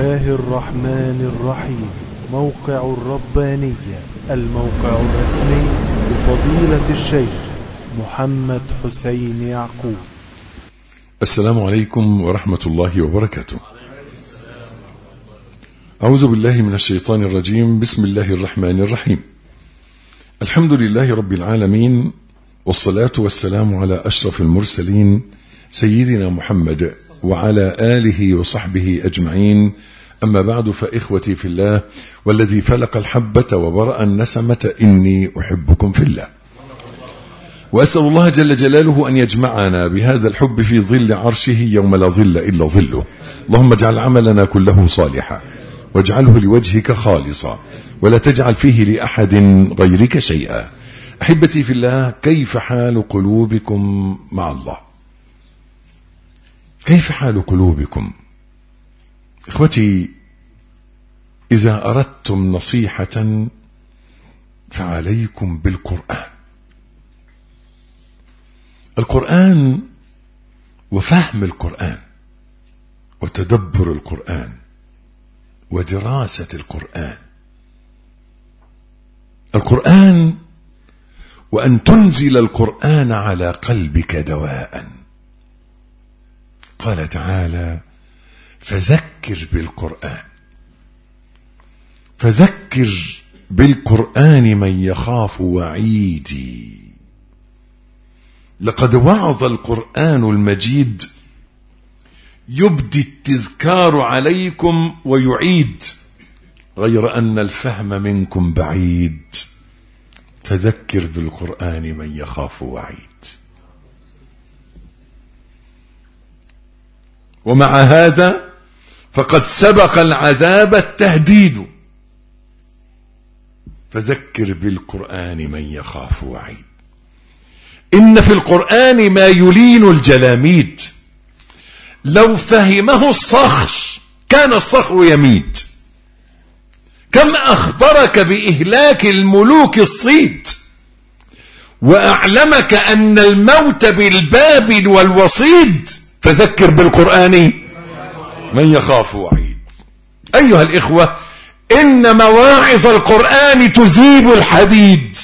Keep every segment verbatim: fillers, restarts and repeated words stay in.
الله الرحمن الرحيم. موقع الربانية، الموقع الرسمي لفضيلة الشيخ محمد حسين يعقوب. السلام عليكم ورحمة الله وبركاته. أعوذ بالله من الشيطان الرجيم. بسم الله الرحمن الرحيم. الحمد لله رب العالمين، والصلاة والسلام على أشرف المرسلين سيدنا محمد وعلى آله وصحبه أجمعين. أما بعد، فإخوتي في الله والذي فلق الحبة وبرأ النسمة، إني أحبكم في الله، وأسأل الله جل جلاله أن يجمعنا بهذا الحب في ظل عرشه يوم لا ظل إلا ظله. اللهم اجعل عملنا كله صالحا، واجعله لوجهك خالصا، ولا تجعل فيه لأحد غيرك شيئا. أحبتي في الله، كيف حال قلوبكم مع الله؟ كيف حال قلوبكم؟ إخوتي، إذا أردتم نصيحة فعليكم بالقرآن. القرآن وفهم القرآن وتدبر القرآن ودراسة القرآن. القرآن وأن تنزل القرآن على قلبك دواء. قال تعالى: فذكر بالقرآن فذكر بالقرآن من يخاف وعيدي. لقد وعظ القرآن المجيد يبدي التذكار عليكم ويعيد، غير أن الفهم منكم بعيد. فذكر بالقرآن من يخاف وعيد. ومع هذا فقد سبق العذاب التهديد. فذكر بالقرآن من يخاف وعيد. إن في القرآن ما يلين الجلاميد. لو فهمه الصخر كان الصخر يميد. كم أخبرك بإهلاك الملوك الصيد، وأعلمك أن الموت بالباب والوصيد. فذكر بالقرآن من يخاف وعيد. أيها الإخوة، إن مواعظ القرآن تذيب الحديد،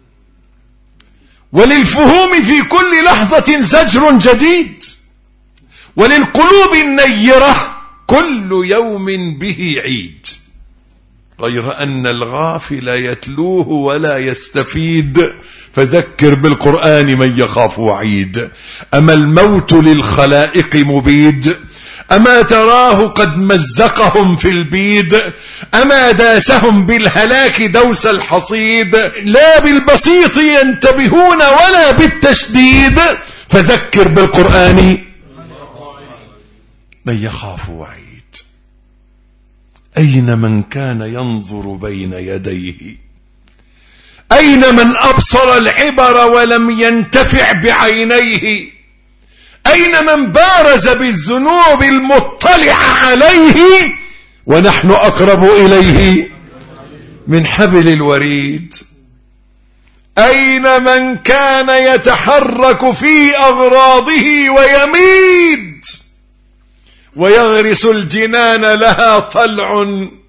وللفهوم في كل لحظة زجر جديد، وللقلوب النيرة كل يوم به عيد. غير أن الغافل يتلوه ولا يستفيد. فذكر بالقرآن من يخاف وعيد. أما الموت للخلائق مبيد، أما تراه قد مزقهم في البيد، أما داسهم بالهلاك دوس الحصيد. لا بالبسيط ينتبهون ولا بالتشديد. فذكر بالقرآن من يخاف وعيد. أين من كان ينظر بين يديه؟ أين من أبصر العبر ولم ينتفع بعينيه؟ أين من بارز بالذنوب المطلع عليه ونحن أقرب إليه من حبل الوريد؟ أين من كان يتحرك في أغراضه ويميد ويغرس الجنان لها طلع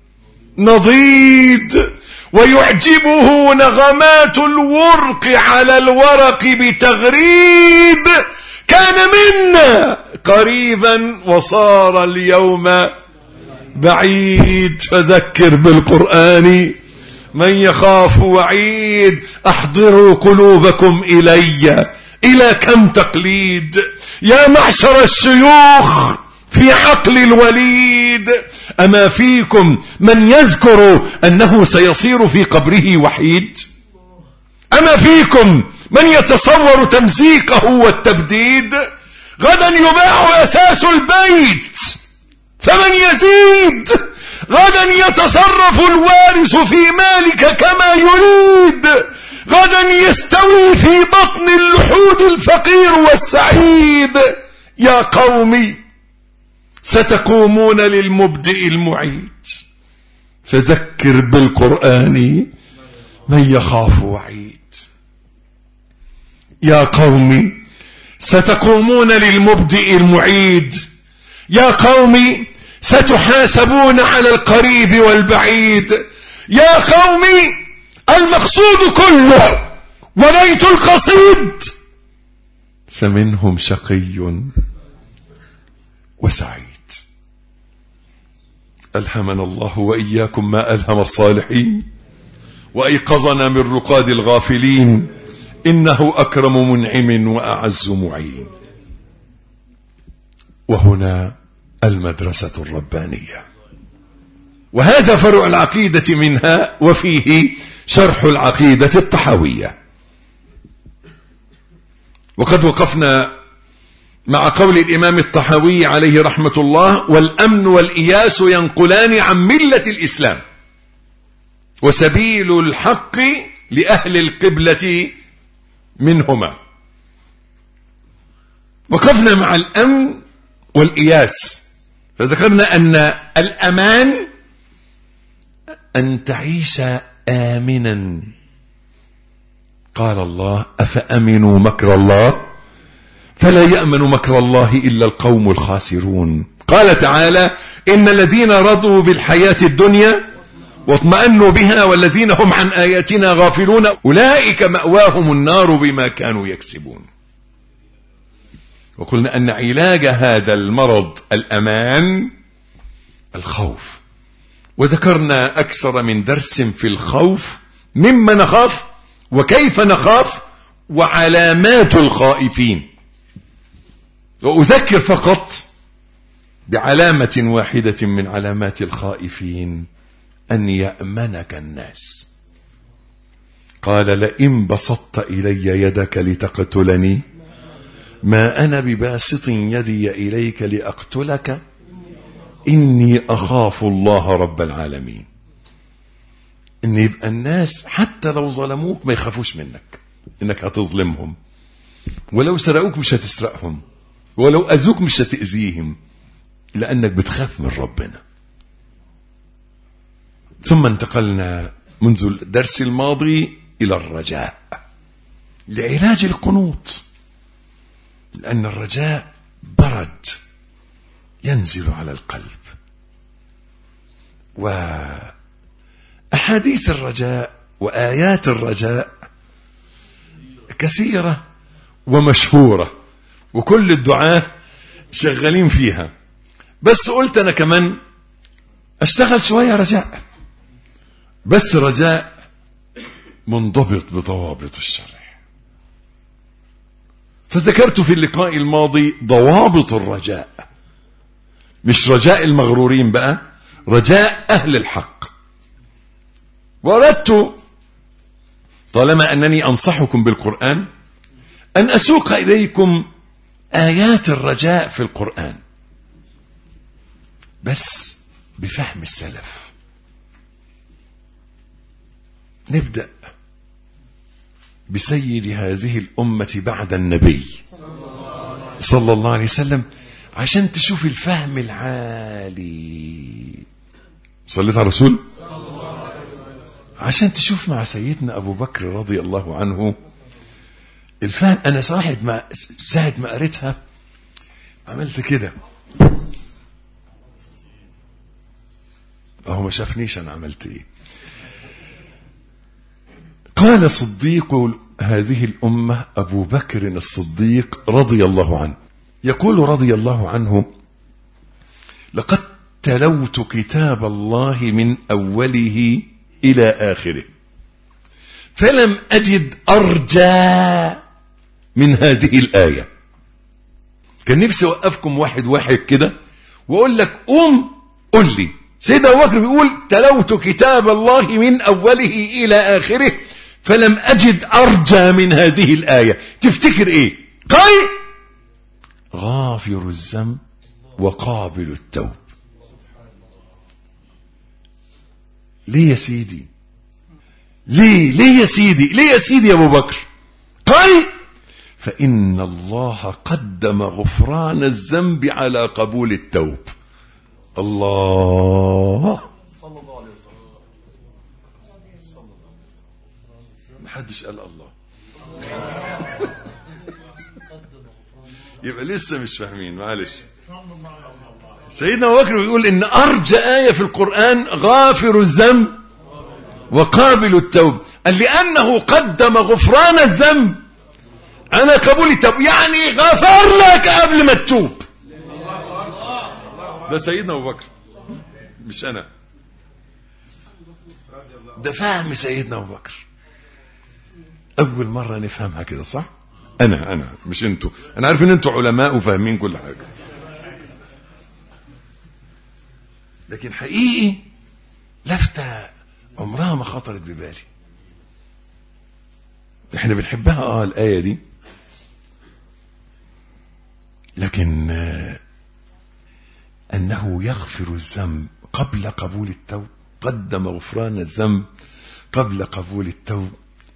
نضيد، ويعجبه نغمات الورق على الورق بتغريد؟ كان منا قريبا وصار اليوم بعيد. فذكر بالقرآن من يخاف وعيد. أحضروا قلوبكم إلي، إلى كم تقليد؟ يا معشر الشيوخ في عقل الوليد، أما فيكم من يذكر أنه سيصير في قبره وحيد؟ أما فيكم من يتصور تمزيقه والتبديد؟ غدا يباع أساس البيت فمن يزيد؟ غدا يتصرف الوارث في مالك كما يريد. غدا يستوي في بطن اللحود الفقير والسعيد. يا قومي، ستقومون للمبدئ المعيد. فذكر بالقرآن من يخاف وعيد. يا قومي، ستقومون للمبدئ المعيد. يا قومي، ستحاسبون على القريب والبعيد. يا قومي المقصود كله وليت القصيد، فمنهم شقي وسعيد. ألهمنا الله وإياكم ما ألهم الصالحين، وأيقظنا من رقاد الغافلين، إنه أكرم منعم وأعز معين. وهنا المدرسة الربانية، وهذا فرع العقيدة منها، وفيه شرح العقيدة الطحاوية. وقد وقفنا مع قول الإمام الطحاوي عليه رحمة الله: والأمن والإياس ينقلان عن ملة الإسلام، وسبيل الحق لأهل القبلة منهما. وقفنا مع الأمن والإياس، فذكرنا أن الأمان أن تعيش آمنا. قال الله: أفأمنوا مكر الله فلا يأمن مكر الله إلا القوم الخاسرون. قال تعالى: إن الذين رضوا بالحياة الدنيا واطمأنوا بها والذين هم عن آياتنا غافلون أولئك مأواهم النار بما كانوا يكسبون. وقلنا أن علاج هذا المرض الأمان الخوف، وذكرنا أكثر من درس في الخوف، مما نخاف وكيف نخاف وعلامات الخائفين. وأذكر فقط بعلامة واحدة من علامات الخائفين: أن يأمنك الناس. قال: لئن بسطت إلي يدك لتقتلني ما أنا بباسط يدي إليك لأقتلك إني أخاف الله رب العالمين. إن يبقى الناس حتى لو ظلموك ما يخافوش منك إنك هتظلمهم، ولو سرقوك مش هتسرقهم، ولو أذوك مش هتأذيهم، لأنك بتخاف من ربنا. ثم انتقلنا منذ الدرس الماضي إلى الرجاء لعلاج القنوط، لأن الرجاء برد ينزل على القلب. وأحاديث الرجاء وآيات الرجاء كثيرة ومشهورة، وكل الدعاة شغالين فيها، بس قلت أنا كمان أشتغل شوية رجاء، بس رجاء منضبط بضوابط الشرع. فذكرت في اللقاء الماضي ضوابط الرجاء، مش رجاء المغرورين بقى، رجاء أهل الحق. وأردت طالما أنني أنصحكم بالقرآن أن أسوق إليكم آيات الرجاء في القرآن، بس بفهم السلف. نبدأ بسيد هذه الأمة بعد النبي صلى الله عليه وسلم، عشان تشوف الفهم العالي. صليت على الرسول، عشان تشوف مع سيدنا أبو بكر رضي الله عنه الفهم. أنا صاحب ما ساعة ما قريتها عملت كده، أهو ما شافنيش أنا عملت إيه. قال صديق هذه الأمة أبو بكر الصديق رضي الله عنه، يقول رضي الله عنه: لقد تلوت كتاب الله من أوله إلى آخره فلم أجد أرجى من هذه الآية. كان نفسي أوقفكم واحد واحد كده وأقول لك قوم قل لي. سيدنا أبو بكر بيقول: تلوت كتاب الله من أوله إلى آخره فلم أجد أرجى من هذه الآية. تفتكر إيه؟ قال: غافر الذنب وقابل التوب. ليه يا سيدي؟ ليه ليه يا سيدي ليه يا سيدي يا أبو بكر؟ قال: فإن الله قدم غفران الذنب على قبول التوب. الله، محدش قال الله. يبقى لسه مش فاهمين، معلش. سيدنا أبو بكر بيقول إن أرجى آية في القرآن غافر الذنب وقابل التوب، قال لأنه قدم غفران الذنب على قبول التوب، يعني غفر لك قبل ما تتوب. ده سيدنا أبو بكر مش أنا، ده فهم سيدنا أبو بكر. أول مرة نفهمها كده صح؟ أنا أنا مش أنتوا، أنا عارف إن أنتوا علماء وفاهمين كل حاجة، لكن حقيقي لفتة عمرها ما خطرت ببالي. احنا بنحبها اه الآية دي، لكن آه أنه يغفر الذنب قبل قبول التوب، قدم غفران الذنب قبل قبول التوب.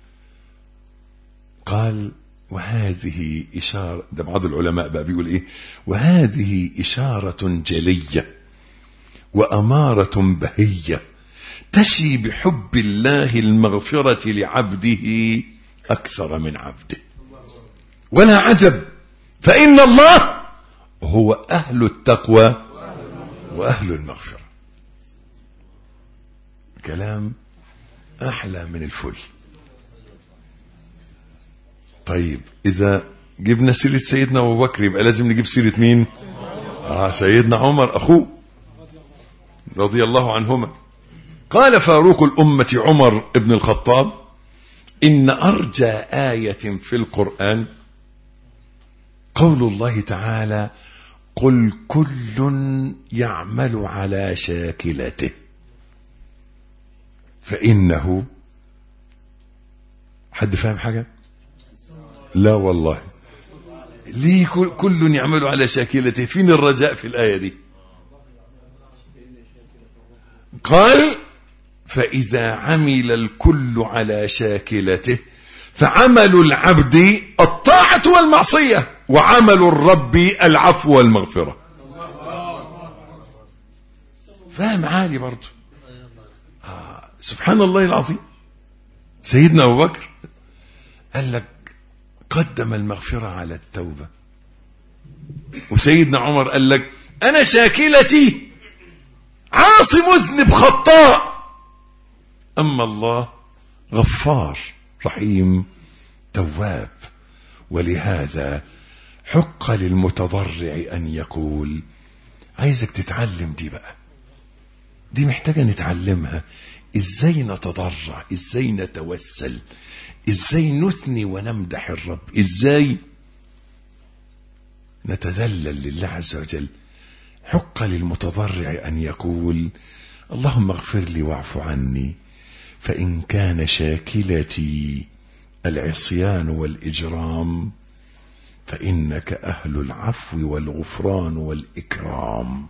قال وهذه إشارة، ده بعض العلماء بقى بيقول إيه، وهذه إشارة جلية وأمارة بهية تشي بحب الله المغفرة لعبده أكثر من عبده، ولا عجب فإن الله هو أهل التقوى وأهل المغفرة. كلام أحلى من الفل. طيب إذا جبنا سيرة سيدنا أبو بكر يبقى لازم نجيب سيرة مين؟ آه سيدنا عمر أخوه رضي الله عنهما. قال فاروق الأمة عمر ابن الخطاب إن أرجى آية في القرآن قول الله تعالى قل كل يعمل على شاكلته فإنه. حد فاهم حاجة؟ لا والله. ليه كل يعمل على شاكلته؟ فين الرجاء في الآية دي؟ قال فإذا عمل الكل على شاكلته فعمل العبد الطاعة والمعصية وعمل الرب العفو والمغفرة. فاهم عالي برضه. آه سبحان الله العظيم. سيدنا أبو بكر قال لك قدم المغفرة على التوبة، وسيدنا عمر قال لك أنا شاكلتي عاصي مذنب خطاء، أما الله غفار رحيم تواب. ولهذا حق للمتضرع أن يقول. عايزك تتعلم دي بقى، دي محتاجة نتعلمها. إزاي نتضرع، إزاي نتوسل، إزاي نثني ونمدح الرب، إزاي نتذلل لله عز وجل. حق للمتضرع أن يقول اللهم اغفر لي واعف عني، فإن كان شاكلتي العصيان والإجرام فإنك أهل العفو والغفران والإكرام.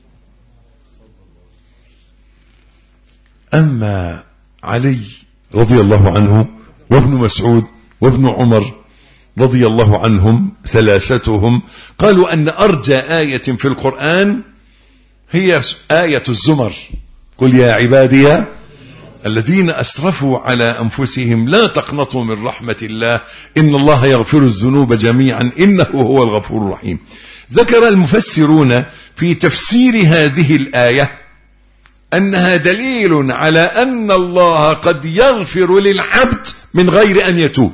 أما علي رضي الله عنه وابن مسعود وابن عمر رضي الله عنهم ثلاثتهم قالوا أن أرجى آية في القرآن هي آية الزمر قل يا عبادي الذين أسرفوا على أنفسهم لا تقنطوا من رحمة الله إن الله يغفر الذنوب جميعا إنه هو الغفور الرحيم. ذكر المفسرون في تفسير هذه الآية أنها دليل على أن الله قد يغفر للعبد من غير أن يتوب.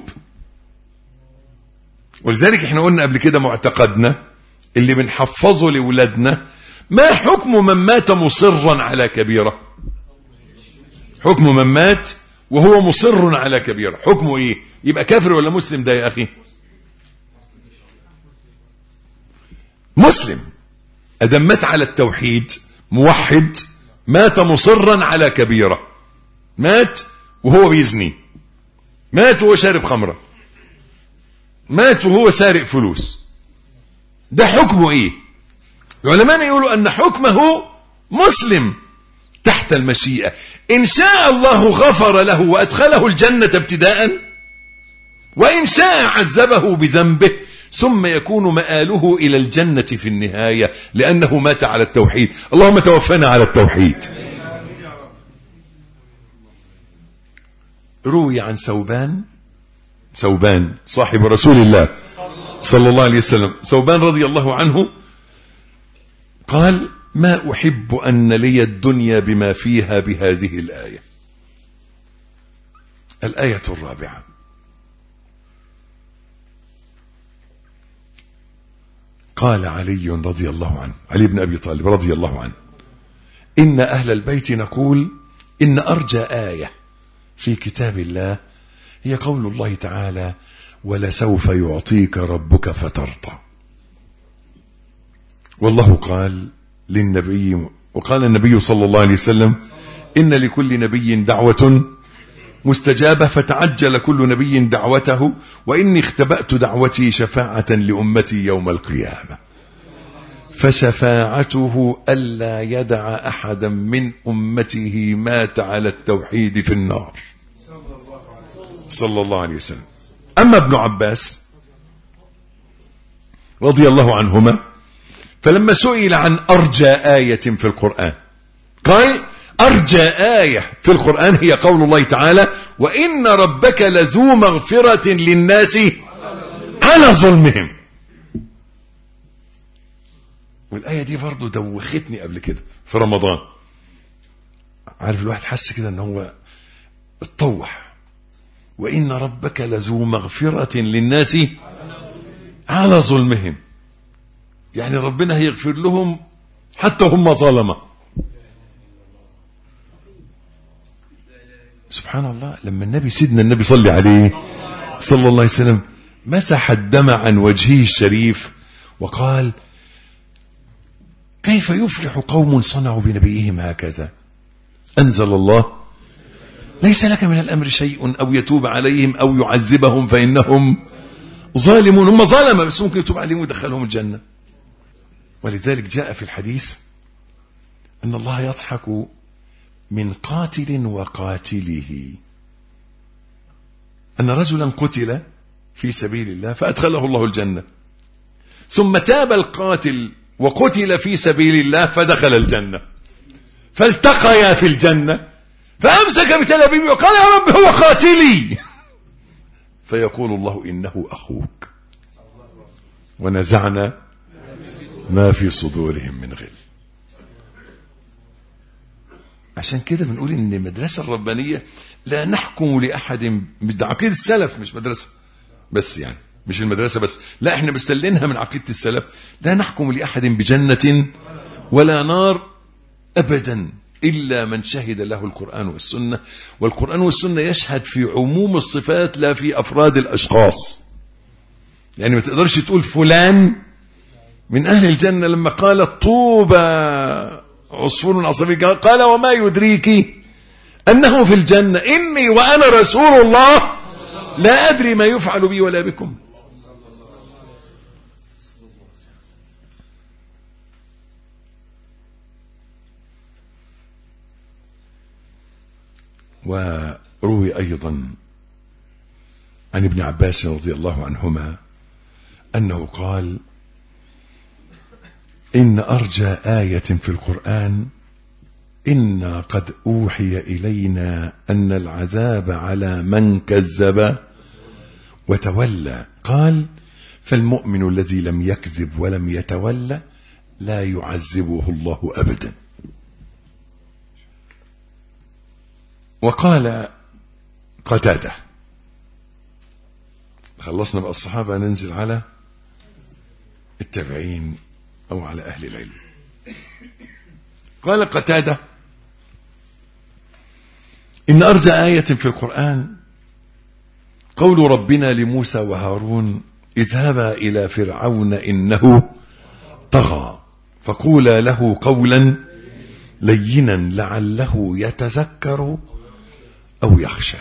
ولذلك احنا قلنا قبل كده معتقدنا اللي بنحفظه لولادنا، ما حكم من مات مصرا على كبيرة؟ حكم من مات وهو مصر على كبيرة حكمه ايه؟ يبقى كافر ولا مسلم ده يا اخي؟ مسلم. ادم مات على التوحيد موحد، مات مصرا على كبيرة، مات وهو بيزني، مات وهو شارب خمرة، مات وهو سارق فلوس، ده حكمه ايه؟ العلماء يقولوا ان حكمه مسلم تحت المشيئة. إن شاء الله غفر له وأدخله الجنة ابتداء، وإن شاء عذبه بذنبه ثم يكون مآله إلى الجنة في النهاية لأنه مات على التوحيد. اللهم توفنا على التوحيد. روي عن ثوبان ثوبان صاحب رسول الله صلى الله عليه وسلم، ثوبان رضي الله عنه قال ما أحب أن لي الدنيا بما فيها بهذه الآية. الآية الرابعة: قال علي رضي الله عنه، علي بن أبي طالب رضي الله عنه: إن أهل البيت نقول إن أرجى آية في كتاب الله هي قول الله تعالى: ولسوف يعطيك ربك فترضى. والله قال للنبي، وقال النبي صلى الله عليه وسلم: إن لكل نبي دعوة مستجابة فتعجل كل نبي دعوته، وإني اختبأت دعوتي شفاعة لأمتي يوم القيامة، فشفاعته ألا يدع أحدا من أمته مات على التوحيد في النار، صلى الله عليه وسلم. أما ابن عباس رضي الله عنهما فلما سئل عن أرجى آية في القرآن قال: أرجى آية في القرآن هي قول الله تعالى: وإن ربك لذو مغفرة للناس على ظلمهم. والآية دي برضو دوختني قبل كده في رمضان. عارف الواحد حس كده ان هو اتطوح: وإن ربك لذو مغفرة للناس على ظلمهم، يعني ربنا هيغفر لهم حتى هم ظلمة. سبحان الله. لما النبي سيدنا النبي صلى عليه صلى الله عليه وسلم مسح الدم عن وجهه الشريف وقال: كيف يفلح قوم صنعوا بنبيهم هكذا؟ أنزل الله: ليس لك من الأمر شيء أو يتوب عليهم أو يعذبهم فإنهم ظالمون. هم ظلمة بس ممكن يتوب عليهم ويدخلهم الجنة. ولذلك جاء في الحديث أن الله يضحك من قاتل وقاتله، أن رجلا قتل في سبيل الله فأدخله الله الجنة، ثم تاب القاتل وقتل في سبيل الله فدخل الجنة، فالتقيا في الجنة فأمسك بتلابيبه وقال: يا رب هو قاتلي. فيقول الله: إنه أخوك، ونزعنا ما في صدورهم من غل. عشان كده بنقول إن المدرسة الربانية لا نحكم لأحد بعقيدة السلف، مش مدرسة بس، يعني مش المدرسة بس، لا احنا بستلينها من عقيدة السلف. لا نحكم لأحد بجنة ولا نار أبدا إلا من شهد له القرآن والسنة. والقرآن والسنة يشهد في عموم الصفات لا في أفراد الأشخاص. يعني ما تقدرش تقول فلان من أهل الجنة لما قال طوبى عصفور عصفور، قال: وما يدريك أنه في الجنة إني وأنا رسول الله لا أدري ما يفعل بي ولا بكم. وروي أيضا عن ابن عباس رضي الله عنهما أنه قال: إن أرجى آية في القرآن إنا قد أوحي إلينا أن العذاب على من كذب وتولى. قال: فالمؤمن الذي لم يكذب ولم يتولى لا يعذبه الله أبدا. وقال قتادة، خلصنا بقى الصحابة ننزل على التابعين أو على أهل العلم. قال قتادة: إن أرجى آية في القرآن قول ربنا لموسى وهارون: اذهبا إلى فرعون إنه طغى فقولا له قولا لينا لعله يتذكر أو يخشى.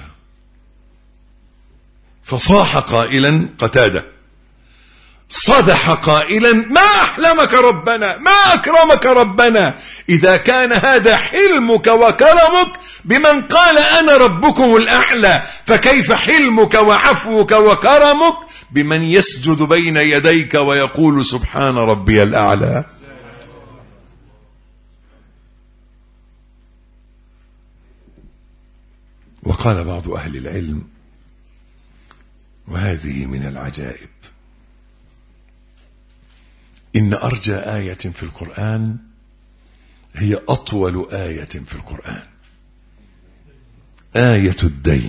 فصاح قائلا قتادة: صدح قائلا: ما أحلمك ربنا، ما أكرمك ربنا، إذا كان هذا حلمك وكرمك بمن قال أنا ربكم الأعلى، فكيف حلمك وعفوك وكرمك بمن يسجد بين يديك ويقول سبحان ربي الأعلى. وقال بعض أهل العلم، وهذه من العجائب: إن أرجى آية في القرآن هي أطول آية في القرآن، آية الدين.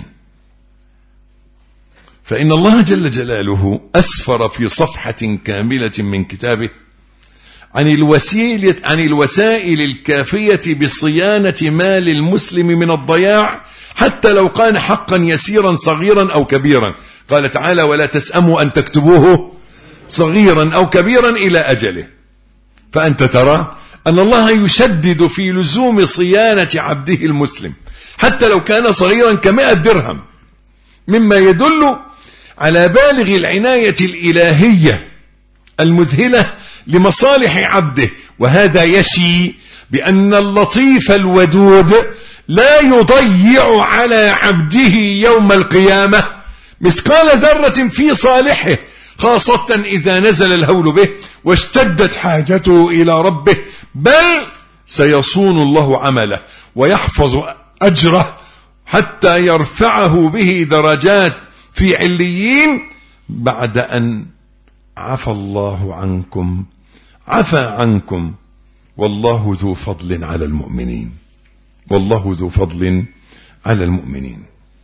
فإن الله جل جلاله أسفر في صفحة كاملة من كتابه عن الوسيلة عن الوسائل الكافية بصيانة مال المسلم من الضياع، حتى لو كان حقا يسيرا صغيرا أو كبيرا. قال تعالى: ولا تسأموا أن تكتبوه صغيرا أو كبيرا إلى أجله. فأنت ترى أن الله يشدد في لزوم صيانة عبده المسلم حتى لو كان صغيرا كمائة درهم، مما يدل على بالغ العناية الإلهية المذهلة لمصالح عبده. وهذا يشي بأن اللطيف الودود لا يضيع على عبده يوم القيامة مثقال ذرة في صالحه، خاصة إذا نزل الهول به واشتدت حاجته إلى ربه، بل سيصون الله عمله ويحفظ أجره حتى يرفعه به درجات في عليين بعد أن عفى الله عنكم عفى عنكم والله ذو فضل على المؤمنين والله ذو فضل على المؤمنين.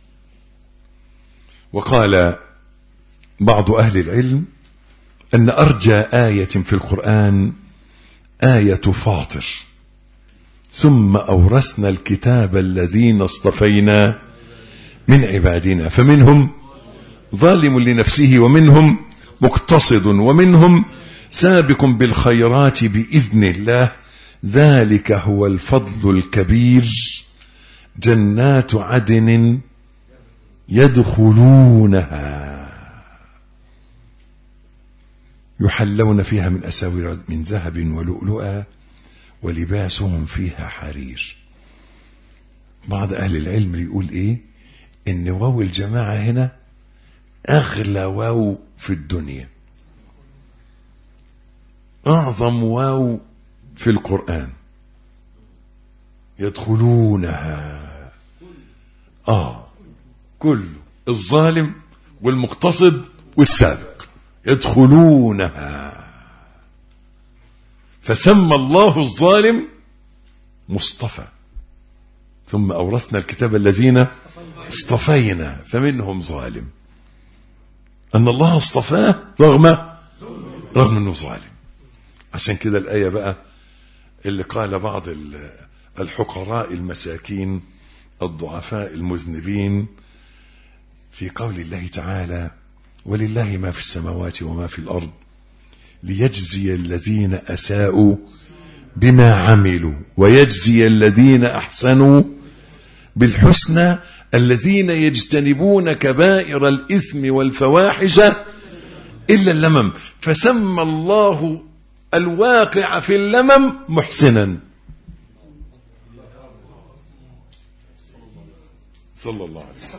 وقال بعض أهل العلم أن أرجى آية في القرآن آية فاطر: ثم أورثنا الكتاب الذين اصطفينا من عبادنا فمنهم ظالم لنفسه ومنهم مقتصد ومنهم سابق بالخيرات بإذن الله، ذلك هو الفضل الكبير. جنات عدن يدخلونها يحلون فيها من أساور من ذهب ولؤلؤا ولباسهم فيها حرير. بعض أهل العلم يقول إيه؟ إن واو الجماعة هنا أغلى واو في الدنيا، أعظم واو في القرآن. يدخلونها آه كل الظالم والمقتصد والسابق يدخلونها. فسمى الله الظالم مصطفى، ثم أورثنا الكتاب الذين اصطفينا فمنهم ظالم. أن الله اصطفاه رغم رغم أنه ظالم. عشان كده الآية بقى اللي قال بعض الحقراء المساكين الضعفاء المذنبين في قول الله تعالى: ولله ما في السماوات وما في الأرض ليجزي الذين أساءوا بما عملوا ويجزي الذين أحسنوا بالحسنى الذين يجتنبون كبائر الإثم والفواحش إلا اللمم. فسمى الله الواقع في اللمم محسنا صلى الله عليه وسلم.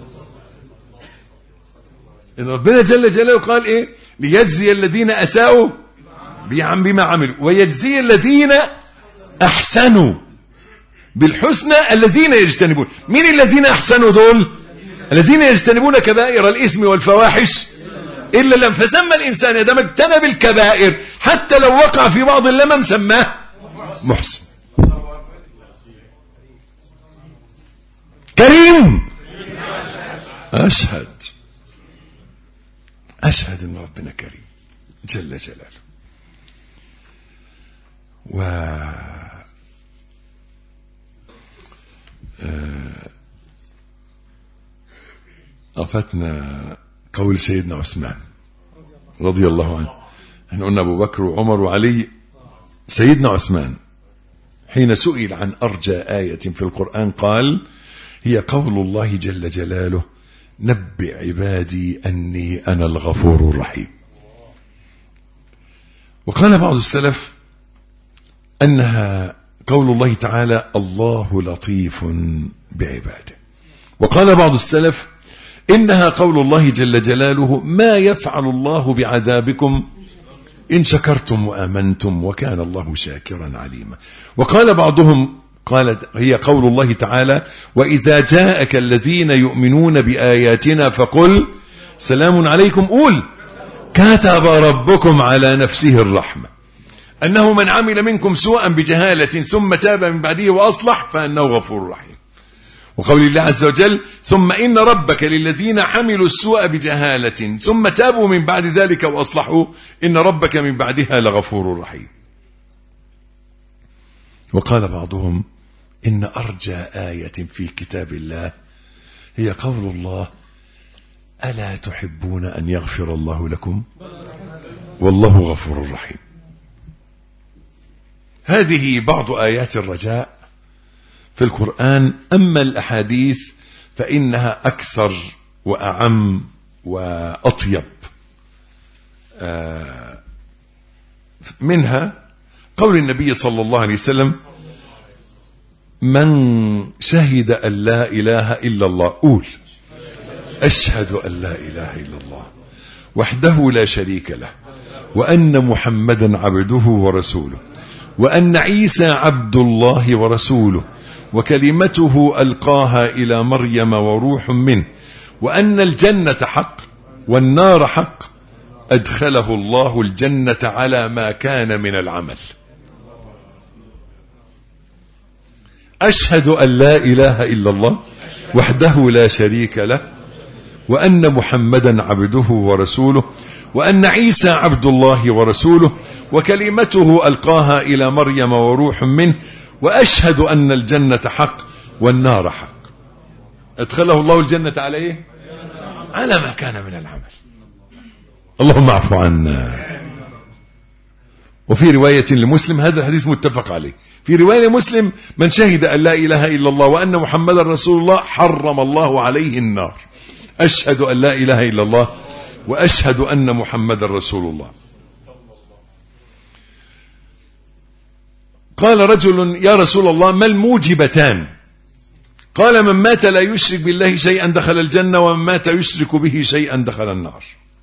إن ربنا جل جلاله قال إيه؟ ليجزي الذين أساءوا بما عملوا ويجزي الذين أحسنوا بالحسنى الذين يجتنبون. مين الذين أحسنوا دول؟ الذين يجتنبون كبائر الإثم والفواحش إلا لم. فسمى الإنسان إذا ما اجتنب الكبائر حتى لو وقع في بعض اللمم سماه محسن. كريم. أشهد أشهد أن ربنا كريم جل جلاله. و أفتنا قول سيدنا عثمان رضي الله عنه. احنا قلنا أبو بكر وعمر وعلي. سيدنا عثمان حين سئل عن أرجى آية في القرآن قال: هي قول الله جل جلاله: نبئ عبادي أني أنا الغفور الرحيم. وقال بعض السلف أنها قول الله تعالى: الله لطيف بعباده. وقال بعض السلف إنها قول الله جل جلاله: ما يفعل الله بعذابكم إن شكرتم وآمنتم وكان الله شاكرا عليما. وقال بعضهم قال هي قول الله تعالى: وإذا جاءك الذين يؤمنون بآياتنا فقل سلام عليكم، قول كتب ربكم على نفسه الرحمة أنه من عمل منكم سوءا بجهالة ثم تاب من بعده وأصلح فأنه غفور رحيم. وقول الله عز وجل ثم إن ربك للذين عملوا السوء بجهالة ثم تابوا من بعد ذلك وأصلحوا إن ربك من بعدها لغفور رحيم. وقال بعضهم إن أرجى آية في كتاب الله هي قول الله ألا تحبون أن يغفر الله لكم والله غفور رحيم. هذه بعض آيات الرجاء في القرآن. أما الأحاديث فإنها أكثر وأعم وأطيب. منها قول النبي صلى الله عليه وسلم من شهد أن لا إله إلا الله قول أشهد أن لا إله إلا الله وحده لا شريك له وأن محمدا عبده ورسوله وأن عيسى عبد الله ورسوله وكلمته ألقاها إلى مريم وروح منه وأن الجنة حق والنار حق أدخله الله الجنة على ما كان من العمل. أشهد أن لا إله إلا الله وحده لا شريك له وأن محمدا عبده ورسوله وأن عيسى عبد الله ورسوله وكلمته ألقاها إلى مريم وروح منه وأشهد أن الجنة حق والنار حق أدخله الله الجنة على إيه؟ على ما كان من العمل. اللهم اعف عنا. وفي رواية لمسلم هذا الحديث متفق عليه. في رواية مسلم من شهد أن لا إله إلا الله وأن محمدا رسول الله حرم الله عليه النار. أشهد أن لا إله إلا الله وأشهد أن محمدا رسول الله. قال رجل يا رسول الله ما الموجبتان؟ قال من مات لا يشرك بالله شيئا دخل الجنة ومن مات يشرك به شيئا دخل النار.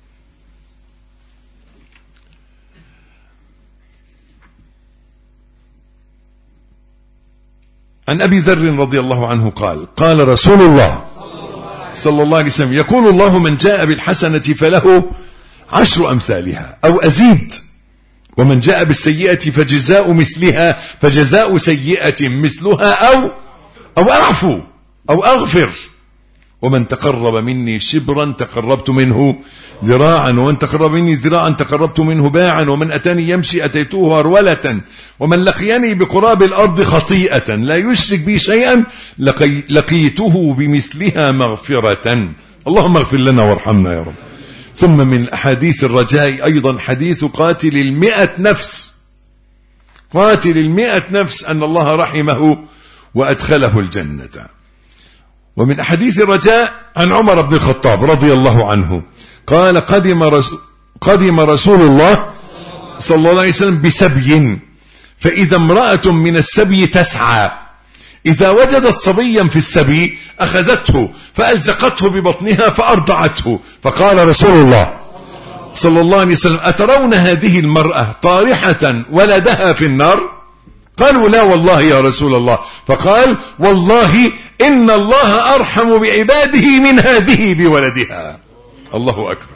عن أبي ذر رضي الله عنه قال قال رسول الله صلى الله عليه وسلم يقول الله من جاء بالحسنة فله عشر أمثالها أو أزيد ومن جاء بالسيئة فجزاء مثلها فجزاء سيئة مثلها أو أو أعفو أو أغفر ومن تقرب مني شبرا تقربت منه ذراعا ومن تقرب مني ذراعا تقربت منه باعا ومن أتاني يمشي أتيته هرولة ومن لقيني بقراب الأرض خطيئة لا يشرك بي شيئا لقي لقيته بمثلها مغفرة. اللهم اغفر لنا وارحمنا يا رب. ثم من أحاديث الرجاء أيضا حديث قاتل المئة نفس قاتل المئة نفس أن الله رحمه وأدخله الجنة. ومن أحاديث الرجاء عن عمر بن الخطاب رضي الله عنه قال قدم رسول, قدم رسول الله صلى الله عليه وسلم بسبي فإذا امرأة من السبي تسعى إذا وجدت صبيا في السبي أخذته فألزقته ببطنها فأرضعته فقال رسول الله صلى الله عليه وسلم أترون هذه المرأة طارحة ولدها في النار؟ قالوا لا والله يا رسول الله. فقال والله إن الله أرحم بعباده من هذه بولدها. الله أكبر.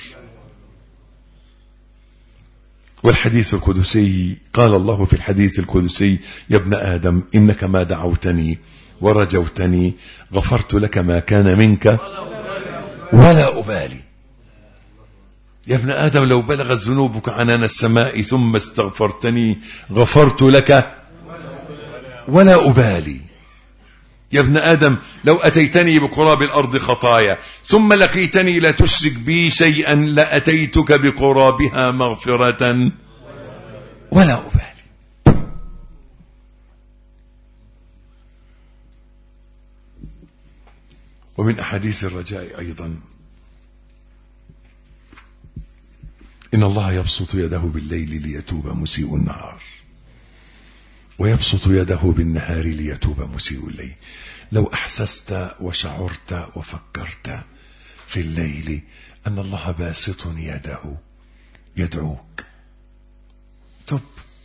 والحديث القدسي قال الله في الحديث القدسي يا ابن آدم إنك ما دعوتني ورجوتني غفرت لك ما كان منك ولا أبالي. يا ابن آدم لو بلغت ذنوبك عنان السماء ثم استغفرتني غفرت لك ولا أبالي. يا ابن آدم لو أتيتني بقراب الأرض خطايا ثم لقيتني لا تشرك بي شيئا لأتيتك بقرابها مغفرة ولا أبالي. ومن أحاديث الرجاء أيضا إن الله يبسط يده بالليل ليتوب مسيء النهار ويبسط يده بالنهار ليتوب مسيء الليل. لو أحسست وشعرت وفكرت في الليل أن الله باسط يده يدعوك تب.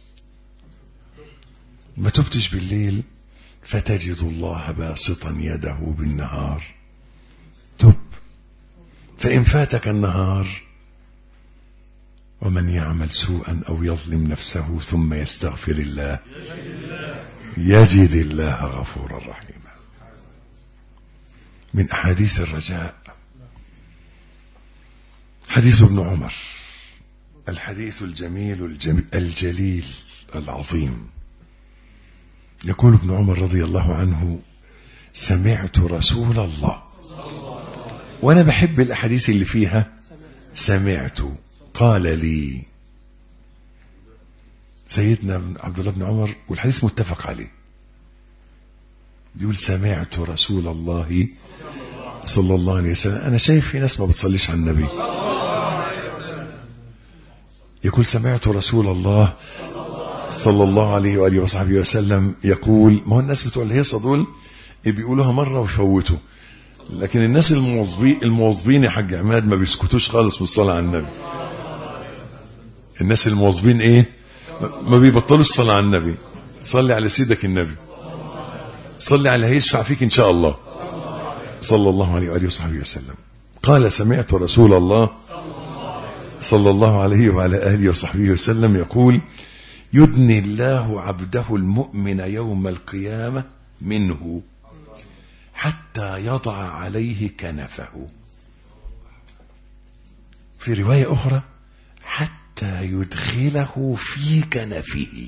ما تبتش بالليل فتجد الله باسطا يده بالنهار تب. فإن فاتك النهار ومن يعمل سوءا أو يظلم نفسه ثم يستغفر الله يجد الله غفورا رحيما. من أحاديث الرجاء حديث ابن عمر، الحديث الجميل الجميل الجليل العظيم. يقول ابن عمر رضي الله عنه: سمعت رسول الله، وأنا بحب الأحاديث اللي فيها سمعت، قال لي سيدنا عبد الله بن عمر، والحديث متفق عليه، بيقول سمعت رسول الله صلى الله عليه وسلم. أنا شايف في ناس ما بتصليش على النبي. يقول سمعت رسول الله صلى الله عليه وآله وصحبه وسلم يقول، ما هو الناس بتوع الهيصة دول بيقولوها مرة ويفوتوا، لكن الناس المواظبين المواظبين يا حاج عماد ما بيسكتوش خالص من الصلاة على النبي. الناس المواظبين ايه؟ ما بيبطلوش الصلاة على النبي. صلي على سيدك النبي، صلي على هيشفع فيك ان شاء الله، صلى الله عليه وآله وصحبه وسلم. قال سمعت رسول الله صلى الله عليه وعلى آله وصحبه وسلم يقول: يدني الله عبده المؤمن يوم القيامة منه حتى يضع عليه كنفه. في رواية أخرى: حتى يدخله في كنفه.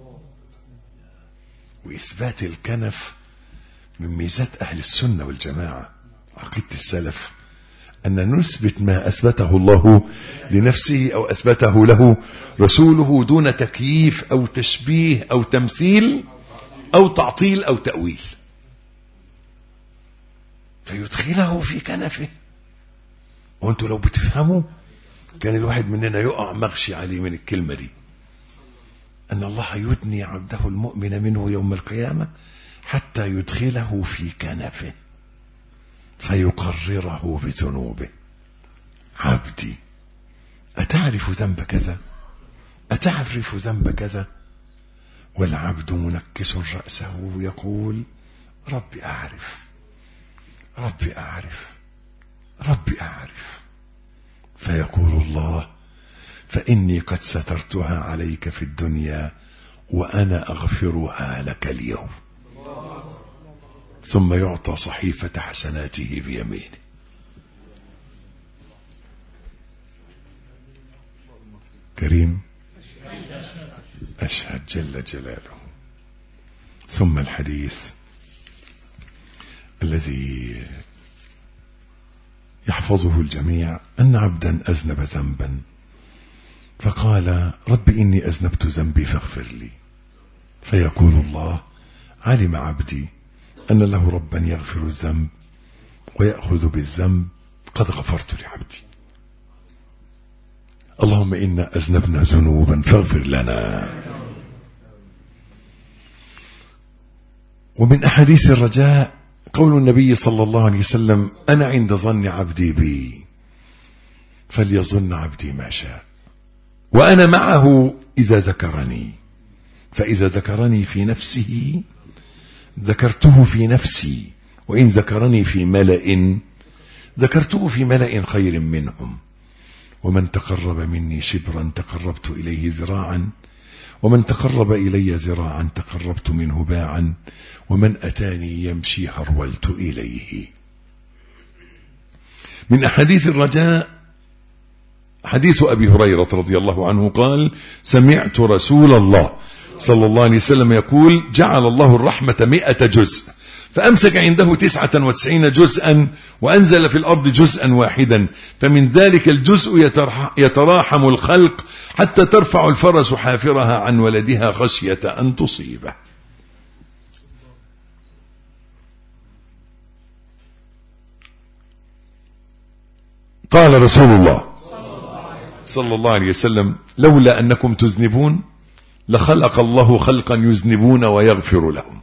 وإثبات الكنف من ميزات أهل السنة والجماعة، عقيدة السلف، أن نثبت ما أثبته الله لنفسه أو أثبته له رسوله دون تكييف أو تشبيه أو تمثيل أو تعطيل أو تأويل. فيدخله في كنفه. وانتوا لو بتفهموا كان الواحد مننا يقع مغشي عليه من الكلمة دي، أن الله يدني عبده المؤمن منه يوم القيامة حتى يدخله في كنفه فيقرره بذنوبه. عبدي أتعرف ذنب كذا؟ أتعرف ذنب كذا؟ والعبد منكس رأسه يقول: ربي أعرف، ربي أعرف، ربي أعرف. فيقول الله: فإني قد سترتها عليك في الدنيا وأنا أغفرها لك اليوم. ثم يعطى صحيفة حسناته بيمينه. كريم أشهد جل جلاله. ثم الحديث الذي يحفظه الجميع: أن عبدا أذنب ذنبا فقال: رب إني أذنبت ذنبي فاغفر لي. فيقول الله: علم عبدي أن له ربا يغفر الذنب ويأخذ بالذنب، قد غفرت لعبدي. اللهم إنا أذنبنا ذنوبا فاغفر لنا. ومن أحاديث الرجاء قول النبي صلى الله عليه وسلم: أنا عند ظن عبدي بي فليظن عبدي ما شاء، وأنا معه إذا ذكرني، فإذا ذكرني في نفسه ذكرته في نفسي، وإن ذكرني في ملأ ذكرته في ملأ خير منهم. ومن تقرب مني شبرا تقربت إليه ذراعا، ومن تقرب إلي ذراعا تقربت منه باعا، ومن أتاني يمشي هرولت إليه. من أحاديث الرجاء حديث أبي هريرة رضي الله عنه قال: سمعت رسول الله صلى الله عليه وسلم يقول: جعل الله الرحمة مئة جزء فأمسك عنده تسعة وتسعين جزءا وأنزل في الأرض جزءا واحدا، فمن ذلك الجزء يتراحم الخلق حتى ترفع الفرس حافرها عن ولدها خشية أن تصيبه. قال رسول الله صلى الله عليه وسلم: لولا أنكم تذنبون لخلق الله خلقا يذنبون ويغفر لهم.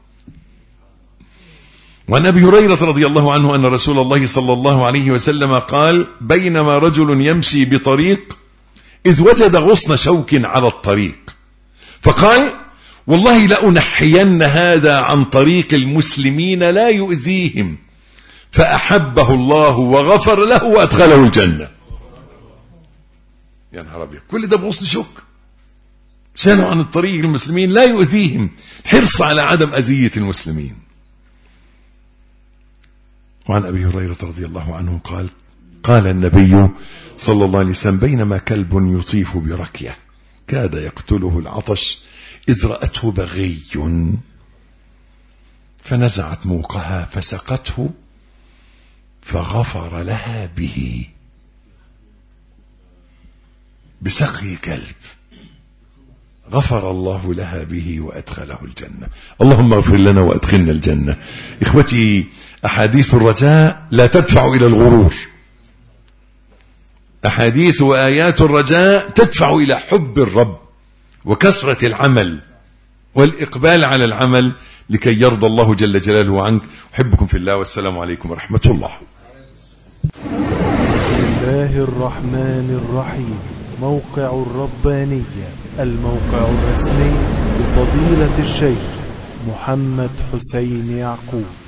وعن أبي هريرة رضي الله عنه أن رسول الله صلى الله عليه وسلم قال: بينما رجل يمشي بطريق إذ وجد غصن شوك على الطريق، فقال: والله لأنحين هذا عن طريق المسلمين لا يؤذيهم، فأحبه الله وغفر له وأدخله الجنة. يا نهار ابيض، كل ده بغصن شك. شانوا عن الطريق المسلمين لا يؤذيهم، حرص على عدم أذية المسلمين. وعن أبي هريرة رضي الله عنه قال قال النبي صلى الله عليه وسلم: بينما كلب يطيف بركية كاد يقتله العطش إذ رأته بغي فنزعت موقها فسقته فغفر لها به، بسقي كلب غفر الله لها به وأدخله الجنة. اللهم اغفر لنا وأدخلنا الجنة. إخوتي، أحاديث الرجاء لا تدفع إلى الغرور، أحاديث وآيات الرجاء تدفع إلى حب الرب وكثرة العمل والإقبال على العمل لكي يرضى الله جل جلاله عنك. أحبكم في الله، والسلام عليكم ورحمة الله. بسم الله الرحمن الرحيم. موقع الربانية، الموقع الرسمي لفضيلة الشيخ محمد حسين يعقوب.